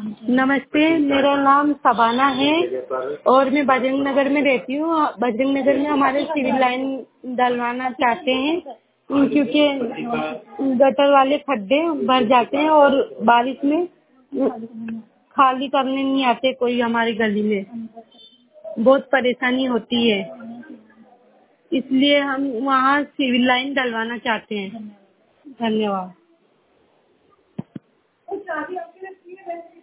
नमस्ते, मेरा नाम शबाना है और मैं बजरंग नगर में रहती हूँ। बजरंग नगर में हमारे सिविल लाइन डलवाना चाहते हैं क्योंकि गटर वाले खड्डे भर जाते हैं और बारिश में खाली करने नहीं आते कोई हमारी गली में। बहुत परेशानी होती है, इसलिए हम वहाँ सिविल लाइन डलवाना चाहते हैं। धन्यवाद।